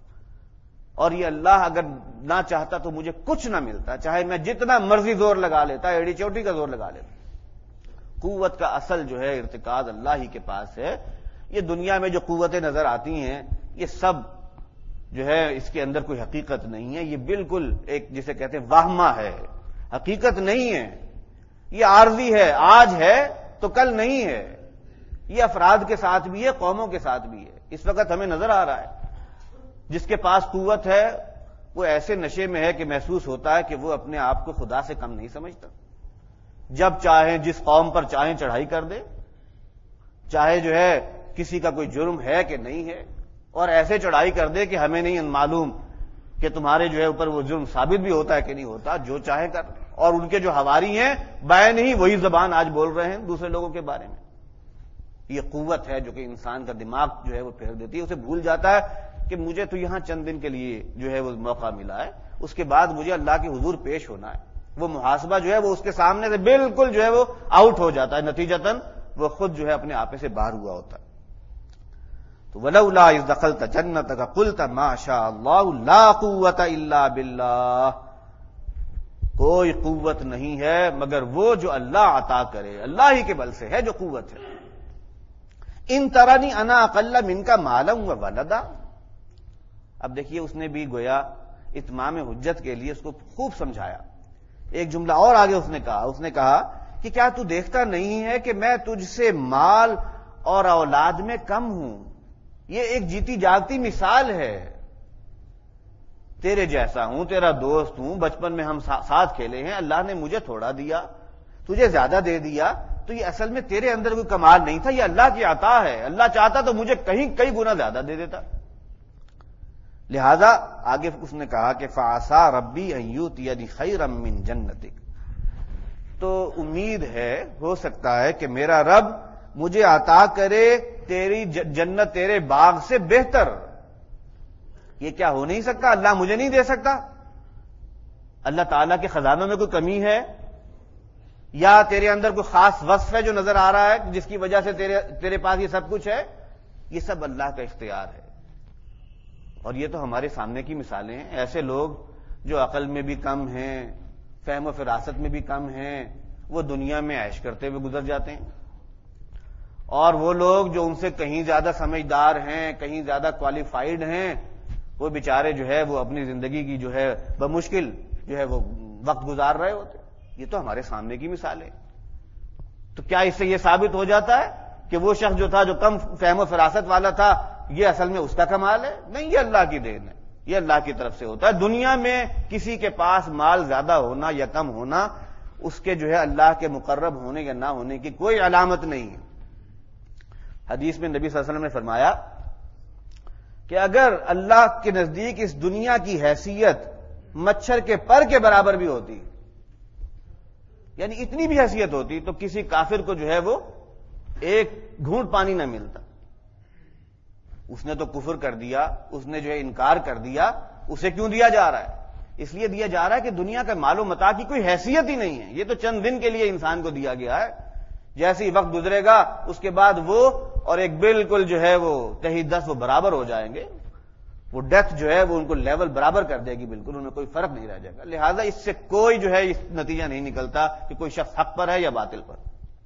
اور یہ اللہ اگر نہ چاہتا تو مجھے کچھ نہ ملتا، چاہے میں جتنا مرضی زور لگا لیتا، ایڑی چوٹی کا زور لگا لیتا۔ قوت کا اصل جو ہے ارتکاز اللہ ہی کے پاس ہے۔ یہ دنیا میں جو قوتیں نظر آتی ہیں یہ سب جو ہے اس کے اندر کوئی حقیقت نہیں ہے، یہ بالکل ایک جسے کہتے ہیں وہمہ ہے، حقیقت نہیں ہے، یہ عارضی ہے، آج ہے تو کل نہیں ہے، یہ افراد کے ساتھ بھی ہے، قوموں کے ساتھ بھی ہے۔ اس وقت ہمیں نظر آ رہا ہے جس کے پاس قوت ہے وہ ایسے نشے میں ہے کہ محسوس ہوتا ہے کہ وہ اپنے آپ کو خدا سے کم نہیں سمجھتا، جب چاہیں جس قوم پر چاہیں چڑھائی کر دے، چاہے جو ہے کسی کا کوئی جرم ہے کہ نہیں ہے، اور ایسے چڑھائی کر دے کہ ہمیں نہیں معلوم کہ تمہارے جو ہے اوپر وہ جرم ثابت بھی ہوتا ہے کہ نہیں ہوتا، جو چاہے کر، اور ان کے جو حواری ہیں بائیں نہیں وہی زبان آج بول رہے ہیں دوسرے لوگوں کے بارے میں۔ یہ قوت ہے جو کہ انسان کا دماغ جو ہے وہ پھیر دیتی ہے، اسے بھول جاتا ہے کہ مجھے تو یہاں چند دن کے لیے جو ہے وہ موقع ملا ہے، اس کے بعد مجھے اللہ کے حضور پیش ہونا ہے، وہ محاسبہ جو ہے وہ اس کے سامنے سے بالکل جو ہے وہ آؤٹ ہو جاتا ہے، نتیجتاً وہ خود جو ہے اپنے آپے سے باہر ہوا ہوتا ہے۔ تو وَلَوْلَا إِذْ دَخَلْتَ جَنَّتَكَ قُلْتَ مَا شَاءَ اللَّهُ لَا قُوَّةَ إِلَّا بِاللَّهِ، کوئی قوت نہیں ہے مگر وہ جو اللہ عطا کرے، اللہ ہی کے بل سے ہے جو قوت ہے۔ إِن تَرَنِي أَنَا أَقَلَّ مِنْكَ مَالًا وَوَلَدًا، اب دیکھیے اس نے بھی گویا اتمام حجت کے لیے اس کو خوب سمجھایا۔ ایک جملہ اور آگے اس نے کہا کہ کیا تو دیکھتا نہیں ہے کہ میں تجھ سے مال اور اولاد میں کم ہوں؟ یہ ایک جیتی جاگتی مثال ہے، تیرے جیسا ہوں، تیرا دوست ہوں، بچپن میں ہم ساتھ کھیلے ہیں، اللہ نے مجھے تھوڑا دیا، تجھے زیادہ دے دیا، تو یہ اصل میں تیرے اندر کوئی کمال نہیں تھا، یہ اللہ کی عطا ہے، اللہ چاہتا تو مجھے کئی گنا زیادہ دے دیتا۔ لہذا آگے اس نے کہا کہ فَعَسَىٰ رَبِّي أَن يُؤْتِيَنِي خَيْرًا مِّن جَنَّتِكَ، تو امید ہے، ہو سکتا ہے کہ میرا رب مجھے عطا کرے تیری جنت، تیرے باغ سے بہتر۔ یہ کیا ہو نہیں سکتا؟ اللہ مجھے نہیں دے سکتا؟ اللہ تعالیٰ کے خزانوں میں کوئی کمی ہے، یا تیرے اندر کوئی خاص وصف ہے جو نظر آ رہا ہے جس کی وجہ سے تیرے پاس یہ سب کچھ ہے؟ یہ سب اللہ کا اختیار ہے۔ اور یہ تو ہمارے سامنے کی مثالیں ہیں، ایسے لوگ جو عقل میں بھی کم ہیں، فہم و فراست میں بھی کم ہیں، وہ دنیا میں عیش کرتے ہوئے گزر جاتے ہیں، اور وہ لوگ جو ان سے کہیں زیادہ سمجھدار ہیں، کہیں زیادہ کوالیفائیڈ ہیں، وہ بیچارے جو ہے وہ اپنی زندگی کی جو ہے بمشکل جو ہے وہ وقت گزار رہے ہوتے۔ یہ تو ہمارے سامنے کی مثالیں۔ تو کیا اس سے یہ ثابت ہو جاتا ہے کہ وہ شخص جو تھا جو کم فہم و فراست والا تھا یہ اصل میں اس کا کمال ہے؟ نہیں، یہ اللہ کی دین ہے، یہ اللہ کی طرف سے ہوتا ہے۔ دنیا میں کسی کے پاس مال زیادہ ہونا یا کم ہونا اس کے جو ہے اللہ کے مقرب ہونے یا نہ ہونے کی کوئی علامت نہیں ہے۔ حدیث میں نبی صلی اللہ علیہ وسلم نے فرمایا کہ اگر اللہ کے نزدیک اس دنیا کی حیثیت مچھر کے پر کے برابر بھی ہوتی، یعنی اتنی بھی حیثیت ہوتی، تو کسی کافر کو جو ہے وہ ایک گھونٹ پانی نہ ملتا۔ اس نے تو کفر کر دیا، اس نے جو ہے انکار کر دیا، اسے کیوں دیا جا رہا ہے؟ اس لیے دیا جا رہا ہے کہ دنیا کا مال و متاع کی کوئی حیثیت ہی نہیں ہے، یہ تو چند دن کے لیے انسان کو دیا گیا ہے، جیسے ہی وقت گزرے گا اس کے بعد وہ اور ایک بالکل جو ہے وہ تہی دس وہ برابر ہو جائیں گے، وہ ڈیتھ جو ہے وہ ان کو لیول برابر کر دے گی، بالکل ان میں کوئی فرق نہیں رہ جائے گا، لہذا اس سے کوئی جو ہے اس نتیجہ نہیں نکلتا کہ کوئی شخص حق پر ہے یا باطل پر۔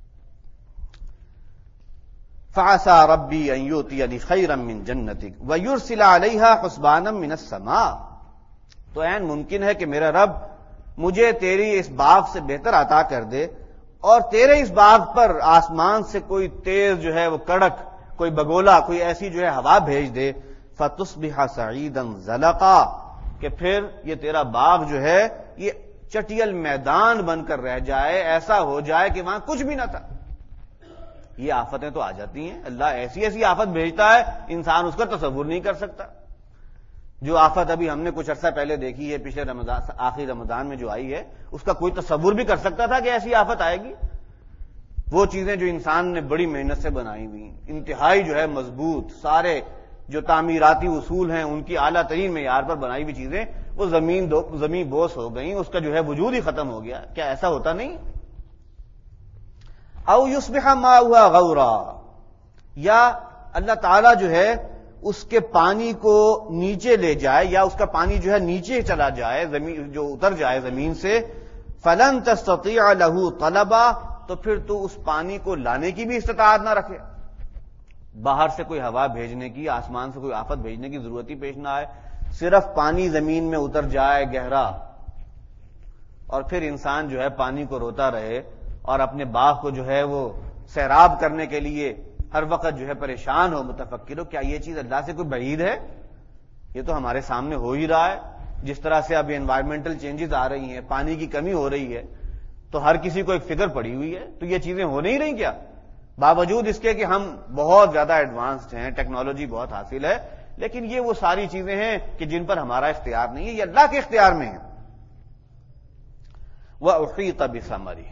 فَعَسَىٰ رَبِّي أَن يُؤْتِيَنِي خَيْرًا مِّن جَنَّتِكَ وَيُرْسِلَ عَلَيْهَا حُسْبَانًا مِّنَ السَّمَاءِ، تو عین ممکن ہے کہ میرا رب مجھے تیری اس باغ سے بہتر عطا کر دے اور تیرے اس باغ پر آسمان سے کوئی تیز جو ہے وہ کڑک، کوئی بگولا، کوئی ایسی جو ہے ہوا بھیج دے، فَتُصْبِحَ صَعِيدًا زَلَقًا، کہ پھر یہ تیرا باغ جو ہے یہ چٹیل میدان بن کر رہ جائے، ایسا ہو جائے کہ وہاں کچھ بھی نہ تھا۔ یہ آفتیں تو آ جاتی ہیں، اللہ ایسی ایسی آفت بھیجتا ہے انسان اس کا تصور نہیں کر سکتا۔ جو آفت ابھی ہم نے کچھ عرصہ پہلے دیکھی ہے، پچھلے رمضان آخری رمضان میں جو آئی ہے، اس کا کوئی تصور بھی کر سکتا تھا کہ ایسی آفت آئے گی؟ وہ چیزیں جو انسان نے بڑی محنت سے بنائی ہوئی، انتہائی جو ہے مضبوط، سارے جو تعمیراتی اصول ہیں ان کی اعلیٰ ترین معیار پر بنائی ہوئی چیزیں، وہ زمین بوس ہو گئیں، اس کا جو ہے وجود ہی ختم ہو گیا۔ کیا ایسا ہوتا نہیں؟ او یصبح ماؤها غورا، یا اللہ تعالیٰ جو ہے اس کے پانی کو نیچے لے جائے، یا اس کا پانی جو ہے نیچے چلا جائے، زمین جو اتر جائے زمین سے، فلن تستطيع له طلبا، تو پھر تو اس پانی کو لانے کی بھی استطاعت نہ رکھے، باہر سے کوئی ہوا بھیجنے کی، آسمان سے کوئی آفت بھیجنے کی ضرورت ہی پیش نہ آئے، صرف پانی زمین میں اتر جائے گہرا، اور پھر انسان جو ہے پانی کو روتا رہے اور اپنے باغ کو جو ہے وہ سیراب کرنے کے لیے ہر وقت جو ہے پریشان ہو، متفکر ہو۔ کیا یہ چیز اللہ سے کوئی بعید ہے؟ یہ تو ہمارے سامنے ہو ہی رہا ہے، جس طرح سے اب انوائرمنٹل چینجز آ رہی ہیں، پانی کی کمی ہو رہی ہے، تو ہر کسی کو ایک فکر پڑی ہوئی ہے، تو یہ چیزیں ہو نہیں رہی کیا؟ باوجود اس کے کہ ہم بہت زیادہ ایڈوانسڈ ہیں، ٹیکنالوجی بہت حاصل ہے، لیکن یہ وہ ساری چیزیں ہیں کہ جن پر ہمارا اختیار نہیں ہے، یہ اللہ کے اختیار میں ہے۔ وَأُحِيطَ بِثَمَرِهِ،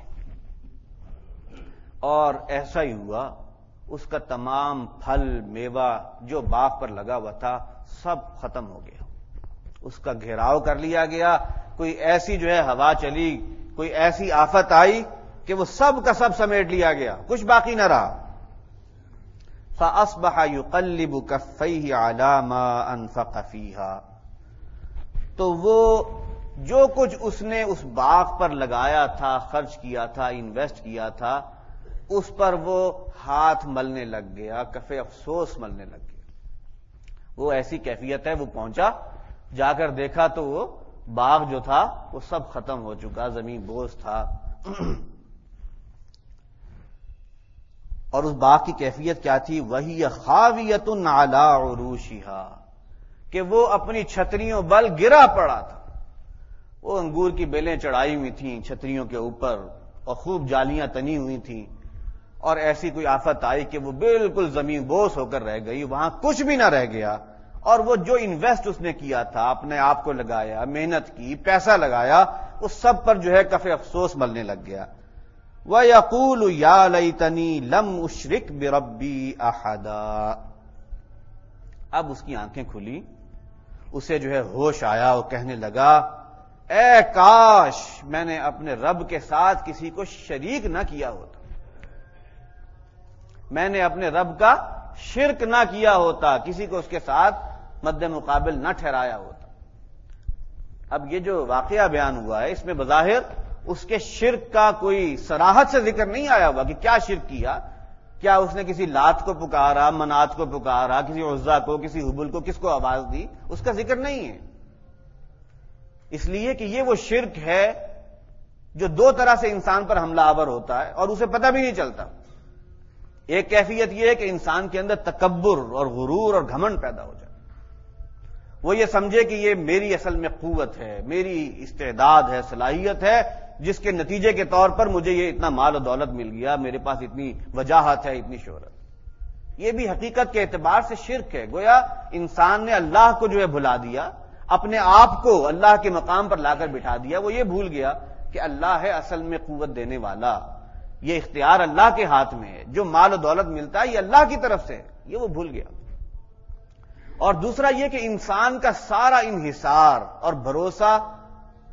اور ایسا ہی ہوا، اس کا تمام پھل میوہ جو باغ پر لگا ہوا تھا سب ختم ہو گیا، اس کا گھیراؤ کر لیا گیا، کوئی ایسی جو ہے ہوا چلی، کوئی ایسی آفت آئی کہ وہ سب کا سب سمیٹ لیا گیا، کچھ باقی نہ رہا۔ فَأَصْبَحَ يُقَلِّبُ كَفَّيْهِ عَلَى مَا أَنفَقَ فِيهَا، تو وہ جو کچھ اس نے اس باغ پر لگایا تھا، خرچ کیا تھا، انویسٹ کیا تھا، اس پر وہ ہاتھ ملنے لگ گیا، کفِ افسوس ملنے لگ گیا۔ وہ ایسی کیفیت ہے، وہ پہنچا، جا کر دیکھا تو وہ باغ جو تھا وہ سب ختم ہو چکا، زمین بوس تھا۔ اور اس باغ کی کیفیت کیا تھی؟ وَهِيَ خَاوِيَةٌ عَلَىٰ عُرُوشِهَا، کہ وہ اپنی چھتریوں بل گرا پڑا تھا۔ وہ انگور کی بیلیں چڑھائی ہوئی تھیں چھتریوں کے اوپر اور خوب جالیاں تنی ہوئی تھیں، اور ایسی کوئی آفت آئی کہ وہ بالکل زمین بوس ہو کر رہ گئی، وہاں کچھ بھی نہ رہ گیا، اور وہ جو انویسٹ اس نے کیا تھا، اپنے آپ کو لگایا، محنت کی، پیسہ لگایا، وہ سب پر جو ہے کفِ افسوس ملنے لگ گیا۔ وَيَقُولُ يَا لَيْتَنِي لَمْ أُشْرِكْ بِرَبِّي أَحَدًا، اب اس کی آنکھیں کھلی، اسے جو ہے ہوش آیا، وہ کہنے لگا اے کاش میں نے اپنے رب کے ساتھ کسی کو شریک نہ کیا ہوتا، میں نے اپنے رب کا شرک نہ کیا ہوتا، کسی کو اس کے ساتھ مد مقابل نہ ٹھہرایا ہوتا۔ اب یہ جو واقعہ بیان ہوا ہے اس میں بظاہر اس کے شرک کا کوئی صراحت سے ذکر نہیں آیا ہوا کہ کیا شرک کیا، کیا اس نے کسی لات کو پکارا، منات کو پکارا، کسی عزا کو، کسی حبل کو، کس کو آواز دی، اس کا ذکر نہیں ہے، اس لیے کہ یہ وہ شرک ہے جو دو طرح سے انسان پر حملہ آور ہوتا ہے اور اسے پتہ بھی نہیں چلتا۔ ایک کیفیت یہ ہے کہ انسان کے اندر تکبر اور غرور اور گھمنڈ پیدا ہو جائے، وہ یہ سمجھے کہ یہ میری اصل میں قوت ہے، میری استعداد ہے، صلاحیت ہے، جس کے نتیجے کے طور پر مجھے یہ اتنا مال و دولت مل گیا، میرے پاس اتنی وجاہت ہے، اتنی شہرت۔ یہ بھی حقیقت کے اعتبار سے شرک ہے، گویا انسان نے اللہ کو جو ہے بھلا دیا، اپنے آپ کو اللہ کے مقام پر لا کر بٹھا دیا، وہ یہ بھول گیا کہ اللہ ہے اصل میں قوت دینے والا، یہ اختیار اللہ کے ہاتھ میں ہے، جو مال و دولت ملتا ہے یہ اللہ کی طرف سے، یہ وہ بھول گیا۔ اور دوسرا یہ کہ انسان کا سارا انحصار اور بھروسہ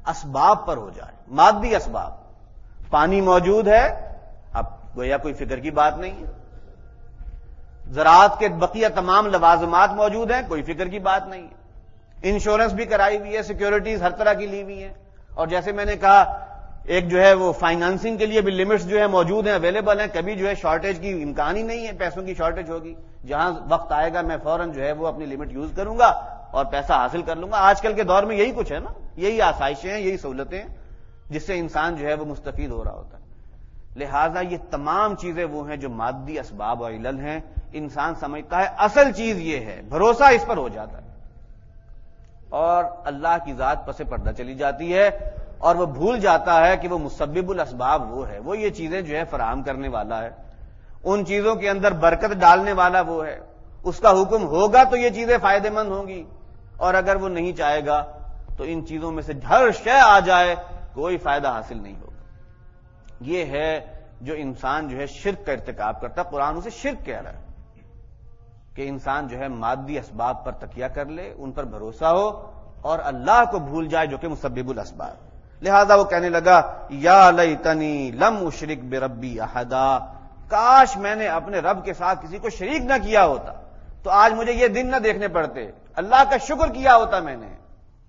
اسباب پر ہو جائے، مادی اسباب. پانی موجود ہے، اب گویا کوئی فکر کی بات نہیں ہے. زراعت کے بقیہ تمام لوازمات موجود ہیں، کوئی فکر کی بات نہیں ہے. انشورنس بھی کرائی ہوئی ہے، سیکیورٹیز ہر طرح کی لی ہوئی ہیں، اور جیسے میں نے کہا ایک جو ہے وہ فائنانسنگ کے لیے بھی لمٹس جو ہے موجود ہیں، اویلیبل ہیں. کبھی جو ہے شارٹیج کی امکان ہی نہیں ہے، پیسوں کی شارٹیج ہوگی. جہاں وقت آئے گا میں فوراً جو ہے وہ اپنی لمٹ یوز کروں گا اور پیسہ حاصل کر لوں گا. آج کل کے دور میں یہی کچھ ہے نا، یہی آسائشیں ہیں، یہی سہولتیں ہیں جس سے انسان جو ہے وہ مستفید ہو رہا ہوتا ہے. لہذا یہ تمام چیزیں وہ ہیں جو مادی اسباب و علل ہیں. انسان سمجھتا ہے اصل چیز یہ ہے، بھروسہ اس پر ہو جاتا ہے، اور اللہ کی ذات پس پردہ چلی جاتی ہے، اور وہ بھول جاتا ہے کہ وہ مسبب الاسباب وہ ہے، وہ یہ چیزیں جو ہے فراہم کرنے والا ہے، ان چیزوں کے اندر برکت ڈالنے والا وہ ہے. اس کا حکم ہوگا تو یہ چیزیں فائدہ مند ہوں گی، اور اگر وہ نہیں چاہے گا تو ان چیزوں میں سے ہر شے آ جائے کوئی فائدہ حاصل نہیں ہوگا. یہ ہے جو انسان جو ہے شرک کا ارتکاب کرتا ہے. قرآن اسے شرک کہہ رہا ہے کہ انسان جو ہے مادی اسباب پر تکیہ کر لے، ان پر بھروسہ ہو، اور اللہ کو بھول جائے جو کہ مسبب الاسباب. لہذا وہ کہنے لگا یا لیتنی لم اشرک بربی احدا، کاش میں نے اپنے رب کے ساتھ کسی کو شریک نہ کیا ہوتا تو آج مجھے یہ دن نہ دیکھنے پڑتے، اللہ کا شکر کیا ہوتا میں نے.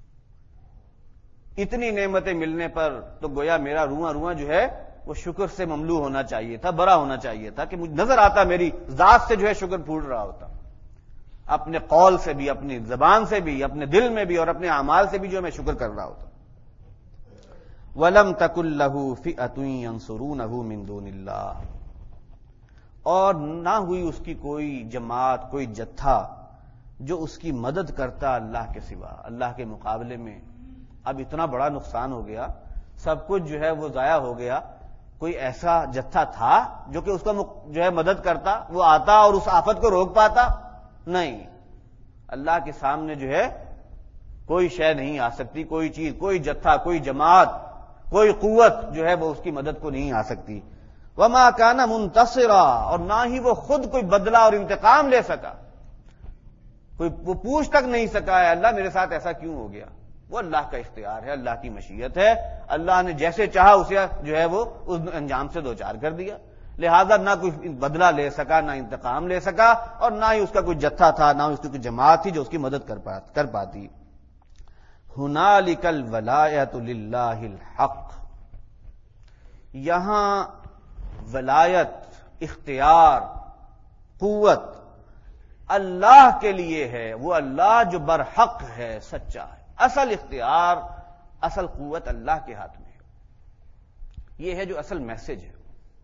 اتنی نعمتیں ملنے پر تو گویا میرا رواں رواں جو ہے وہ شکر سے مملو ہونا چاہیے تھا، بڑا ہونا چاہیے تھا، کہ مجھے نظر آتا میری ذات سے جو ہے شکر پھوٹ رہا ہوتا، اپنے قول سے بھی، اپنی زبان سے بھی، اپنے دل میں بھی، اور اپنے اعمال سے بھی جو میں شکر کر رہا ہوتا. وَلَمْ تَكُنْ لَهُ فِئَةٌ يَنْصُرُونَهُ مِنْ دُونِ اللَّهِ، اور نہ ہوئی اس کی کوئی جماعت، کوئی جتھا جو اس کی مدد کرتا اللہ کے سوا، اللہ کے مقابلے میں. اب اتنا بڑا نقصان ہو گیا، سب کچھ جو ہے وہ ضائع ہو گیا، کوئی ایسا جتھا تھا جو کہ اس کا جو ہے مدد کرتا، وہ آتا اور اس آفت کو روک پاتا؟ نہیں. اللہ کے سامنے جو ہے کوئی شے نہیں آ سکتی، کوئی چیز، کوئی جتھا، کوئی جماعت، کوئی قوت جو ہے وہ اس کی مدد کو نہیں آ سکتی. وما کان منتصرا، اور نہ ہی وہ خود کوئی بدلہ اور انتقام لے سکا، کوئی وہ پوچھ تک نہیں سکا ہے اللہ میرے ساتھ ایسا کیوں ہو گیا. وہ اللہ کا اختیار ہے، اللہ کی مشیت ہے، اللہ نے جیسے چاہا اسے جو ہے وہ اس انجام سے دوچار کر دیا. لہذا نہ کوئی بدلہ لے سکا، نہ انتقام لے سکا، اور نہ ہی اس کا کوئی جتھا تھا، نہ اس کی کوئی جماعت تھی جو اس کی مدد کر پاتی. ہنالک الولایۃ للہ الحق، یہاں ولایت، اختیار، قوت اللہ کے لیے ہے. وہ اللہ جو برحق ہے، سچا ہے. اصل اختیار، اصل قوت اللہ کے ہاتھ میں ہے. یہ ہے جو اصل میسج ہے.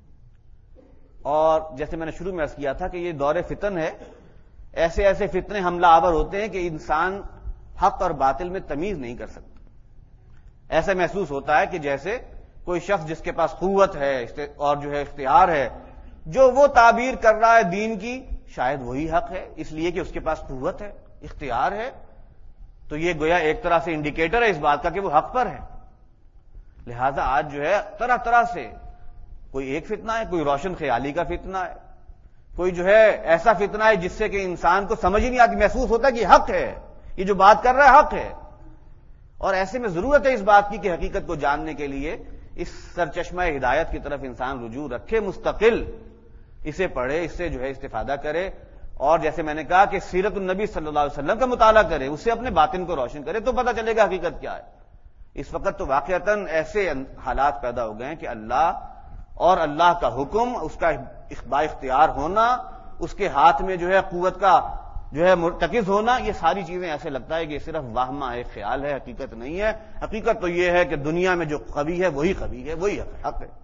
اور جیسے میں نے شروع میں عرض کیا تھا کہ یہ دور فتن ہے، ایسے ایسے فتنے حملہ آور ہوتے ہیں کہ انسان حق اور باطل میں تمیز نہیں کر سکتا. ایسا محسوس ہوتا ہے کہ جیسے کوئی شخص جس کے پاس قوت ہے اور جو ہے اختیار ہے، جو وہ تعبیر کر رہا ہے دین کی شاید وہی حق ہے، اس لیے کہ اس کے پاس قوت ہے، اختیار ہے. تو یہ گویا ایک طرح سے انڈیکیٹر ہے اس بات کا کہ وہ حق پر ہے. لہذا آج جو ہے طرح طرح سے کوئی ایک فتنہ ہے، کوئی روشن خیالی کا فتنہ ہے، کوئی جو ہے ایسا فتنہ ہے جس سے کہ انسان کو سمجھ ہی نہیں آتی، محسوس ہوتا ہے کہ حق ہے، یہ جو بات کر رہا ہے حق ہے. اور ایسے میں ضرورت ہے اس بات کی کہ حقیقت کو جاننے کے لیے اس سرچشمہ ہدایت کی طرف انسان رجوع رکھے، مستقل اسے پڑھے، اس سے جو ہے استفادہ کرے. اور جیسے میں نے کہا کہ سیرت النبی صلی اللہ علیہ وسلم کا مطالعہ کرے، اس سے اپنے باطن کو روشن کرے تو پتہ چلے گا حقیقت کیا ہے. اس وقت تو واقعتاً ایسے حالات پیدا ہو گئے ہیں کہ اللہ اور اللہ کا حکم، اس کا با اختیار ہونا، اس کے ہاتھ میں جو ہے قوت کا جو ہے مرتکز ہونا، یہ ساری چیزیں ایسے لگتا ہے کہ صرف واہمہ ایک خیال ہے، حقیقت نہیں ہے. حقیقت تو یہ ہے کہ دنیا میں جو قوی ہے وہی قوی ہے، وہی حق ہے.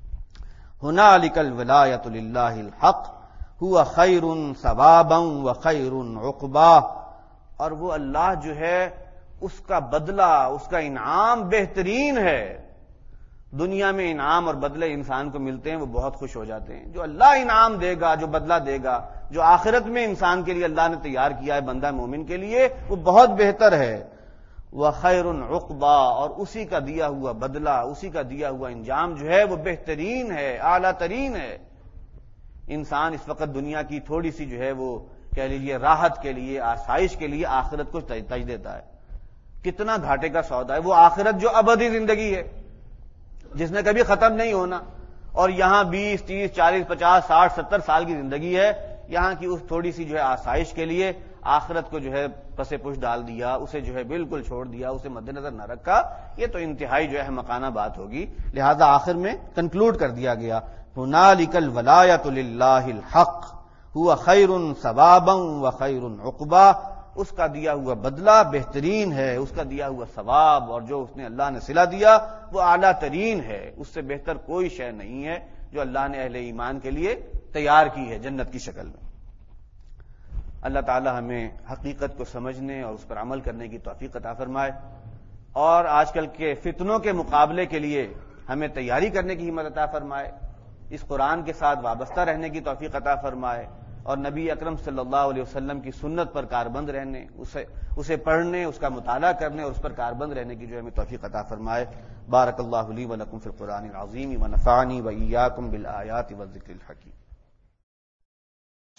ہنالک الولایۃ للہ الحق هو خیر ثوابا وخیر عقبا، اور وہ اللہ جو ہے اس کا بدلہ، اس کا انعام بہترین ہے. دنیا میں انعام اور بدلے انسان کو ملتے ہیں، وہ بہت خوش ہو جاتے ہیں. جو اللہ انعام دے گا، جو بدلہ دے گا، جو آخرت میں انسان کے لیے اللہ نے تیار کیا ہے بندہ مومن کے لیے، وہ بہت بہتر ہے. وخیر عقبا، اور اسی کا دیا ہوا بدلہ، اسی کا دیا ہوا انجام جو ہے وہ بہترین ہے، اعلیٰ ترین ہے. انسان اس وقت دنیا کی تھوڑی سی جو ہے وہ کہہ لیجیے راحت کے لیے، آسائش کے لیے آخرت کو ترجیح دیتا ہے. کتنا گھاٹے کا سودا ہے. وہ آخرت جو ابدی زندگی ہے جس نے کبھی ختم نہیں ہونا, اور یہاں 20 30 40 50 60 70 سال کی زندگی ہے. یہاں کی اس تھوڑی سی جو ہے آسائش کے لیے آخرت کو جو ہے پس پش ڈال دیا, اسے جو ہے بالکل چھوڑ دیا, اسے مد نظر نہ رکھا. یہ تو انتہائی جو ہے مکانہ بات ہوگی. لہذا آخر میں کنکلوڈ کر دیا گیا, هنالک الولایۃ للہ الحق هو خیر ثوابا وخیر عقبا. اس کا دیا ہوا بدلہ بہترین ہے, اس کا دیا ہوا ثواب اور جو اس نے اللہ نے صلہ دیا وہ اعلیٰ ترین ہے. اس سے بہتر کوئی شے نہیں ہے جو اللہ نے اہل ایمان کے لیے تیار کی ہے جنت کی شکل میں. اللہ تعالی ہمیں حقیقت کو سمجھنے اور اس پر عمل کرنے کی توفیق عطا فرمائے, اور آج کل کے فتنوں کے مقابلے کے لیے ہمیں تیاری کرنے کی ہمت عطا فرمائے, اس قرآن کے ساتھ وابستہ رہنے کی توفیق عطا فرمائے, اور نبی اکرم صلی اللہ علیہ وسلم کی سنت پر کاربند رہنے, اسے پڑھنے, اس کا مطالعہ کرنے اور اس پر کاربند رہنے کی جو ہمیں توفیق عطا فرمائے. بارک اللہ لی و لکم فی القرآن العظیم و نفعنی و ایاکم بالآیات والذکر الحکیم.